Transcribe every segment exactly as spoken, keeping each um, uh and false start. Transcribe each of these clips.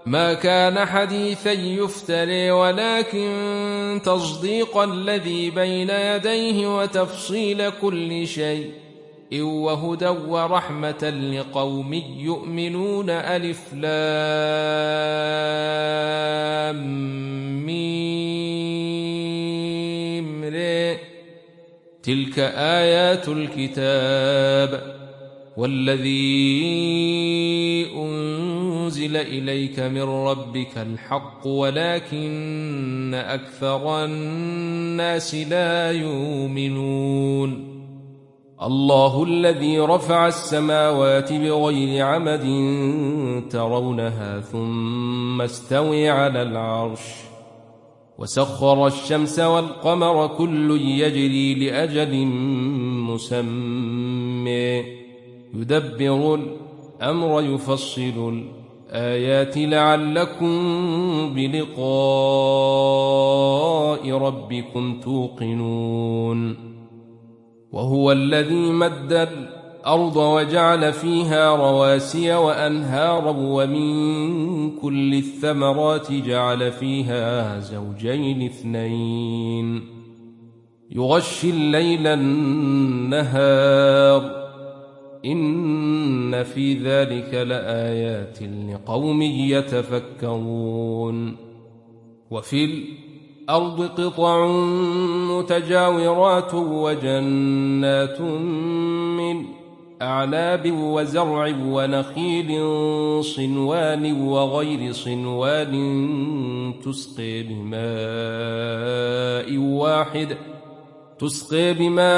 ما كان حديثا يفتري ولكن تصديق الذي بين يديه وتفصيل كل شيء وهدى ورحمة لقوم يؤمنون. ألف لام ميم ر تلك آيات الكتاب والذي أنزل إليك من ربك الحق ولكن أكثر الناس لا يؤمنون. الله الذي رفع السماوات بغير عمد ترونها ثم استوى على العرش وسخر الشمس والقمر كل يجري لأجل مسمى يدبر الأمر يفصل الآيات لعلكم بلقاء ربكم توقنون. وهو الذي مد الأرض وجعل فيها رواسي وأنهارا ومن كل الثمرات جعل فيها زوجين اثنين يغشي الليل النهار إن في ذلك لآيات لقوم يتفكرون. وفي الأرض قطع متجاورات وجنات من أعناب وزرع ونخيل صنوان وغير صنوان تسقي بماء واحد تسقي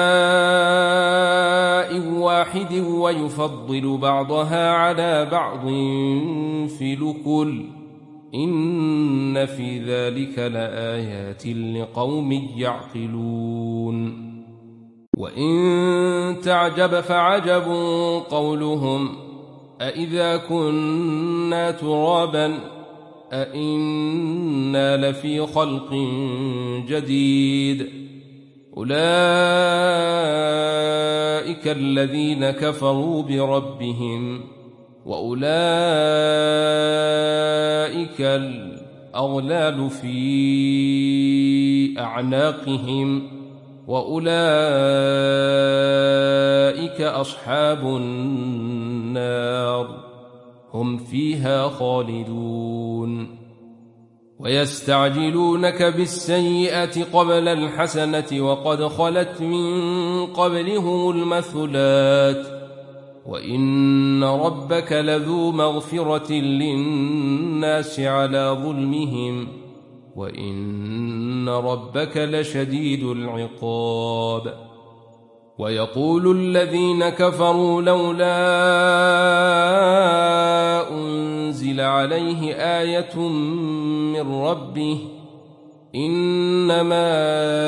بماء واحد ويفضل بعضها على بعض في الأكل إن في ذلك لآيات لقوم يعقلون. وإن تعجب فعجب قولهم أإذا كنا ترابا أإنا لفي خلق جديد أولئك الذين كفروا بربهم وأولئك الأغلال في أعناقهم وأولئك أصحاب النار هم فيها خالدون. ويستعجلونك بالسيئة قبل الحسنة وقد خلت من قبلهم المثلات وإن ربك لذو مغفرة للناس على ظلمهم وإن ربك لشديد العقاب. ويقول الذين كفروا لولا أنزل عليه آية من ربه إنما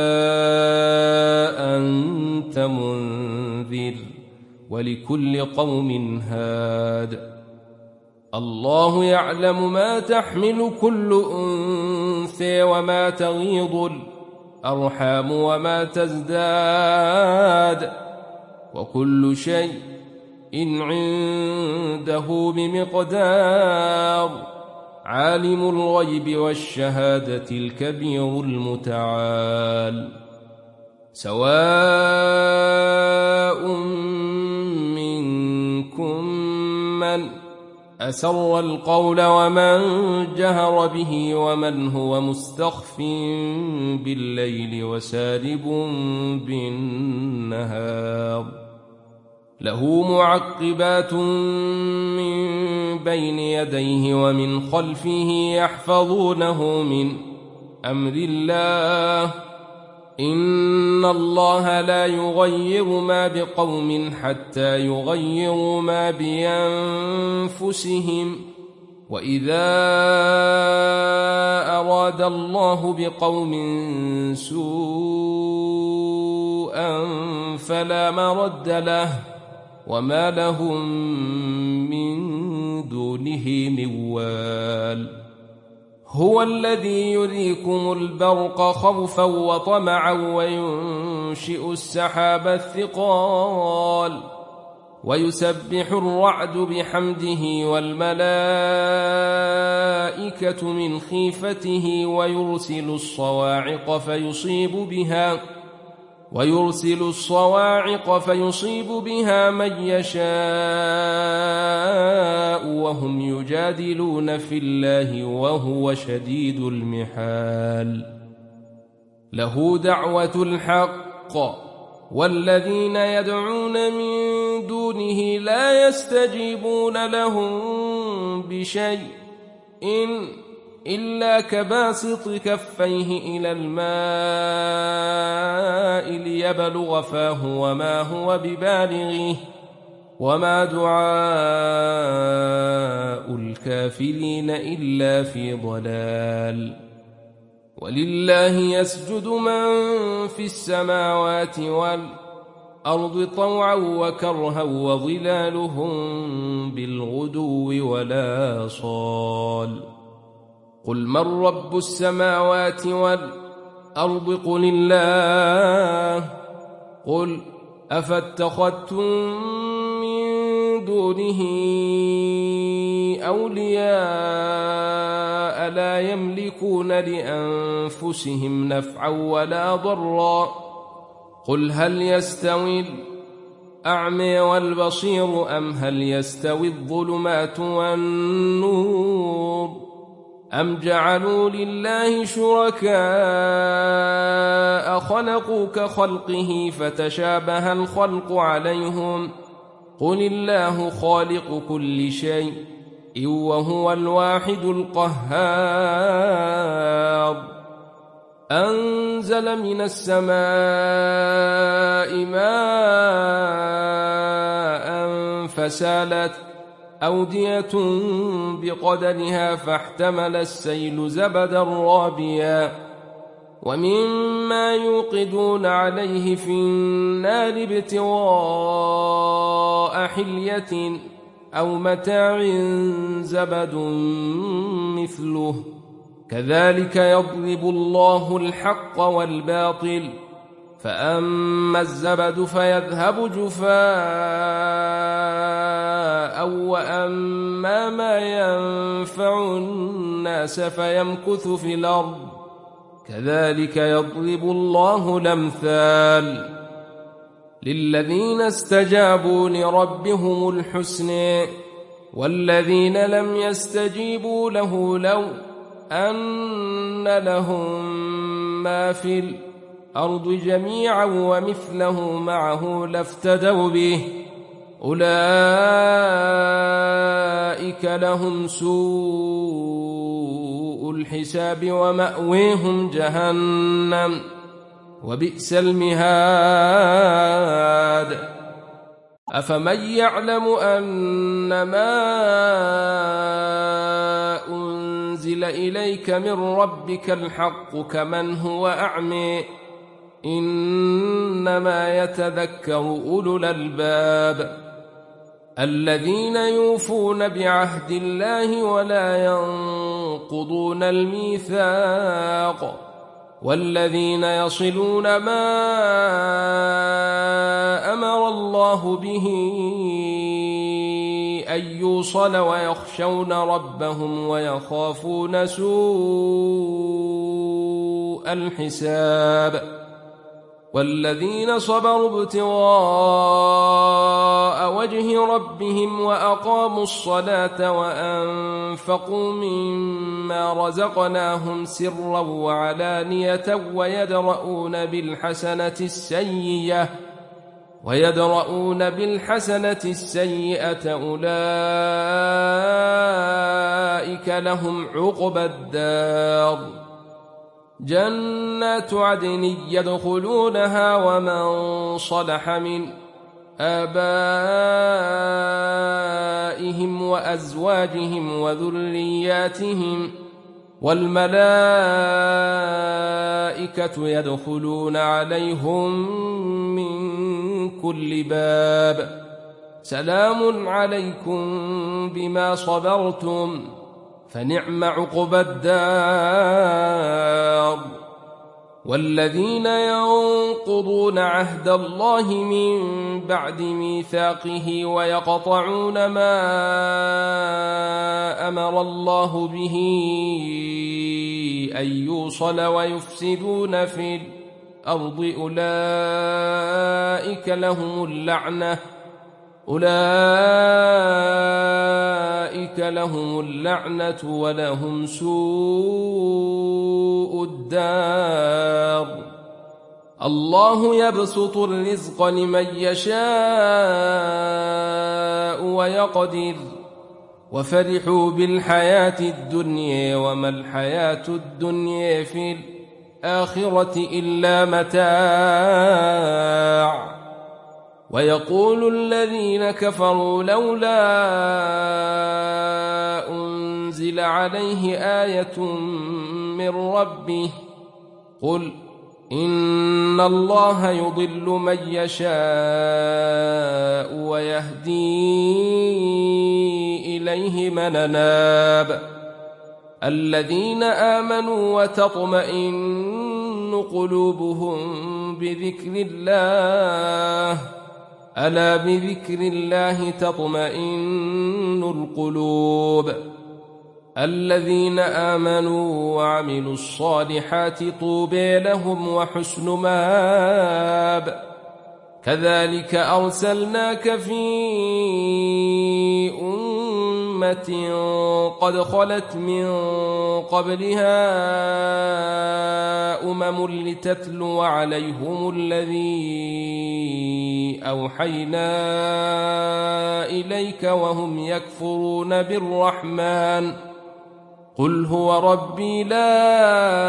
أنت منذر ولكل قوم هاد الله يعلم ما تحمل كل أنثى وما تغيض الأرحام وما تزداد وكل شيء إن عنده بمقدار. عالم الغيب والشهادة الكبير المتعال. سواء منكم من أسر القول ومن جهر به ومن هو مستخف بالليل وسارب بالنهار له معقبات من بين يديه ومن خلفه يحفظونه من أمر الله إن الله لا يغير ما بقوم حتى يغيروا ما بأنفسهم وإذا أراد الله بقوم سوءا فلا مرد له وما لهم من دونه من وال. هو الذي يريكم البرق خوفا وطمعا وينشئ السحاب الثقال ويسبح الرعد بحمده والملائكة من خيفته ويرسل الصواعق فيصيب بها ويرسل الصواعق فيصيب بها من يشاء وهم يجادلون في الله وهو شديد المحال. له دعوة الحق والذين يدعون من دونه لا يستجيبون لهم بشيء إن إلا كباسط كفيه إلى الماء ليبلغ فاه وما هو ببالغه وما دعاء الكافرين إلا في ضلال. ولله يسجد من في السماوات والأرض طوعا وكرها وظلالهم بالغدو ولا صال. قل من رب السماوات والأرض قل الله. قل أفاتخذتم من دونه أولياء لا يملكون لأنفسهم نفعا ولا ضرا. قل هل يستوي الأعمى والبصير أم هل يستوي الظلمات والنور أم جعلوا لله شركاء خلقوا كخلقه فتشابه الخلق عليهم. قل الله خالق كل شيء وهو الواحد القهار. أنزل من السماء ماء فسالت أودية بقدرها فاحتمل السيل زبدا رابيا ومما يوقدون عليه في النار ابتغاء حلية أو متاع زبد مثله كذلك يضرب الله الحق والباطل فأما الزبد فيذهب جفاء وأما ما ينفع الناس فيمكث في الأرض كذلك يضرب الله الأمثال. للذين استجابوا لربهم الحسنى والذين لم يستجيبوا له لو أن لهم ما في الأرض جميعا ومثله معه لافتدوا به أولئك لهم سوء الحساب ومأويهم جهنم وبئس المهاد. أفمن يعلم أنما أنزل إليك من ربك الحق كمن هو أعمى إنما يتذكر أولو الألباب الذين يوفون بعهد الله ولا ينقضون الميثاق والذين يصلون ما أمر الله به أن يوصل ويخشون ربهم ويخافون سوء الحساب والذين صبروا ابتغاء وجه ربهم وأقاموا الصلاة وأنفقوا مما رزقناهم سرا وعلانية ويدرؤون بالحسنة السيئة ويدرؤون بالحسنة السيئة أولئك لهم عقبى الدار جنات عدن يدخلونها ومن صلح من آبائهم وأزواجهم وذرياتهم والملائكة يدخلون عليهم من كل باب سلام عليكم بما صبرتم فنعم عقبى الدار والذين ينقضون عهد الله من بعد ميثاقه ويقطعون ما أمر الله به أن يوصل ويفسدون في الأرض أولئك لهم اللعنة أولئك لهم اللعنة ولهم سوء الدار. الله يبسط الرزق لمن يشاء ويقدر وفرحوا بالحياة الدنيا وما الحياة الدنيا في الآخرة إلا متاع. ويقول الذين كفروا لولا أنزل عليه آية من ربه قل إن الله يضل من يشاء ويهدي إليه من أناب. الذين آمنوا وتطمئن قلوبهم بذكر الله ألا بذكر الله تطمئن القلوب. الذين آمنوا وعملوا الصالحات طوبى لهم وحسن مآب. كذلك أرسلناك في أمة قد خلت من قبلها أمم لتتلو عليهم الذي أوحينا إليك وهم يكفرون بالرحمن قل هو ربي لا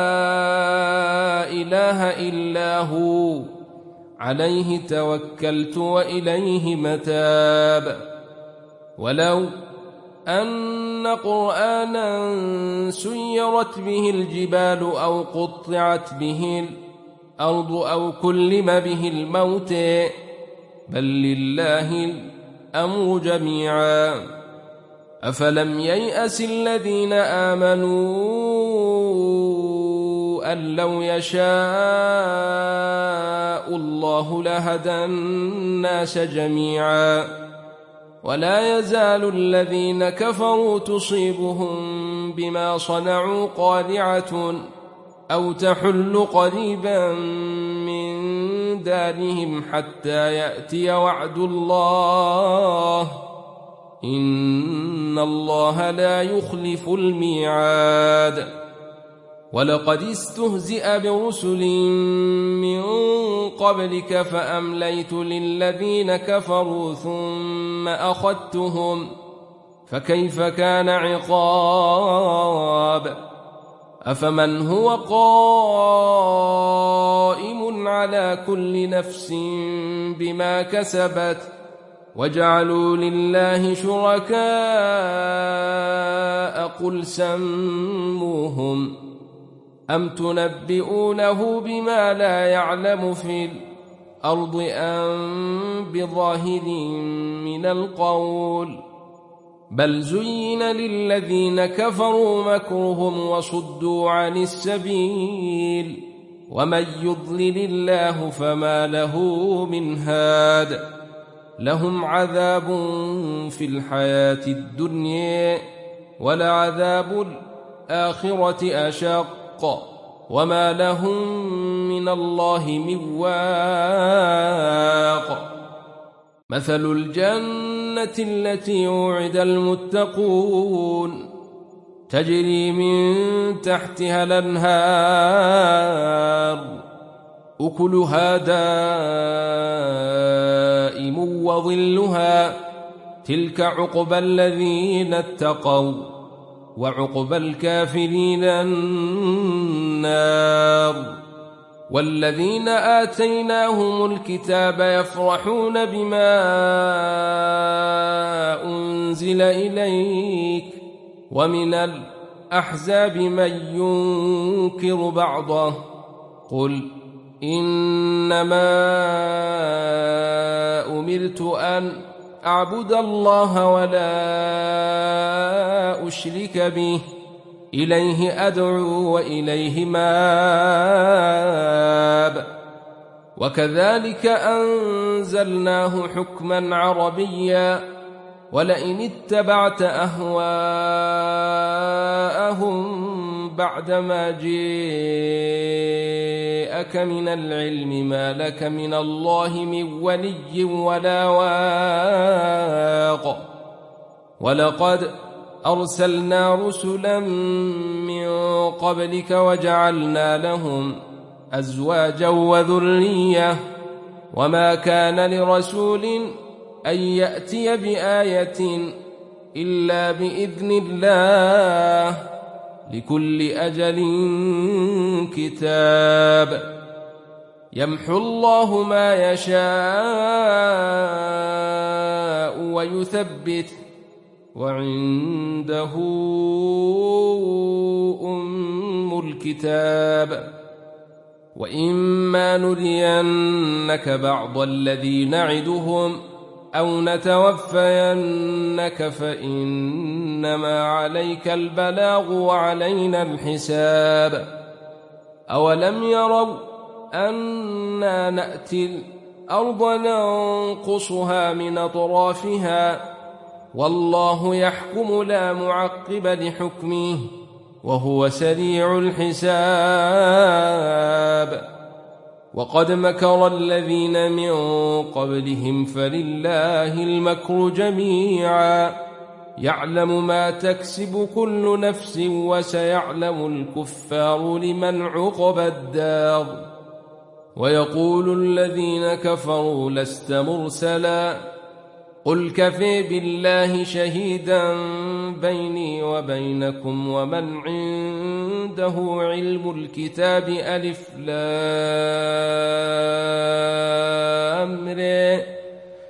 إله إلا هو عليه توكلت وإليه متاب. ولو أن قرآنا سيرت به الجبال أو قطعت به الأرض أو كلم به الموت بل لله الأمر جميعا. أفلم ييأس الذين آمنوا أن لو يشاء الله لهدى الناس جميعا ولا يزال الذين كفروا تصيبهم بما صنعوا قارعة أو تحل قريبا من دارهم حتى يأتي وعد الله إن الله لا يخلف الميعاد. ولقد استهزئ برسل من قبلك فأمليت للذين كفروا ثم أخذتهم فكيف كان عقاب. أفمن هو قائم على كل نفس بما كسبت وجعلوا لله شركاء قل سموهم أم تنبئونه بما لا يعلم في الأرض أم بظاهر من القول بل زين للذين كفروا مكرهم وصدوا عن السبيل ومن يضلل الله فما له من هاد. لهم عذاب في الحياة الدنيا ولعذاب الآخرة أشق وما لهم من الله من واق. مثل الجنة التي وعد المتقون تجري من تحتها الأنهار أكلها دائم وظلها تلك عقبى الذين اتقوا وعقبى الكافرين النار. والذين آتيناهم الكتاب يفرحون بما أنزل إليك ومن الأحزاب من ينكر بعضه قل إنما أمرت أن أعبد الله ولا أشرك به إليه أدعو وإليه مآب. وكذلك أنزلناه حكما عربيا ولئن اتبعت أهواءهم بعدما جاءك من العلم ما لك من الله من ولي ولا واق. ولقد أرسلنا رسلا من قبلك وجعلنا لهم أزواجا وذرية وما كان لرسول أن يأتي بآية إلا بإذن الله لكل أجل كتاب. يمحو الله ما يشاء ويثبت وعنده أم الكتاب. وإما نرينك بعض الذي نعدهم أو نتوفينك فإنما عليك البلاغ وعلينا الحساب. أولم يروا أنا نأتي الأرض ننقصها من أطرافها والله يحكم لا معقب لحكمه وهو سريع الحساب. وقد مكر الذين من قبلهم فلله المكر جميعا يعلم ما تكسب كل نفس وسيعلم الكفار لمن عقبى الدار. ويقول الذين كفروا لست مرسلا قل كفى بالله شهيدا بيني وبينكم ومن عنده علم الكتاب. ألف لام ر